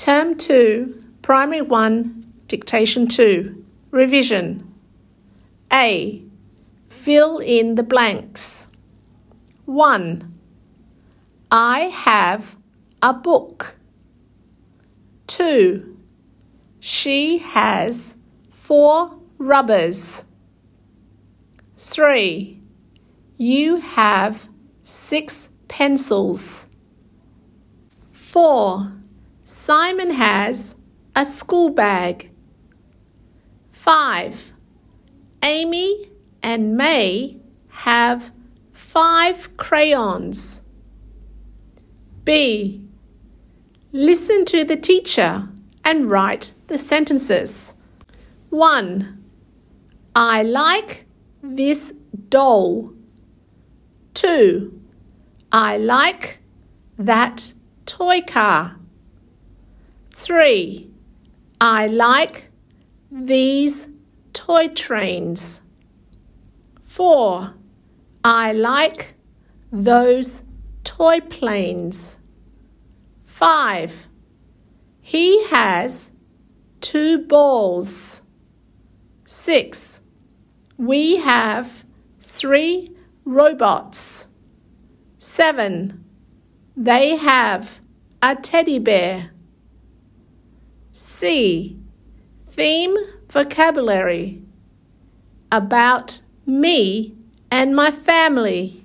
Term 2, Primary 1, Dictation 2, Revision. A. Fill in the blanks. 1. I have a book. 2. She has 4 rubbers. 3. You have 6 pencils. 4. Simon has a school bag. 5. Amy and May have 5 crayons. B. Listen to the teacher and write the sentences. 1. I like this doll. 2. I like that toy car. 3. I like these toy trains. 4. I like those toy planes. 5. He has 2 balls. 6. We have 3 robots. 7. They have a teddy bear. C. Theme vocabulary. About me and my family.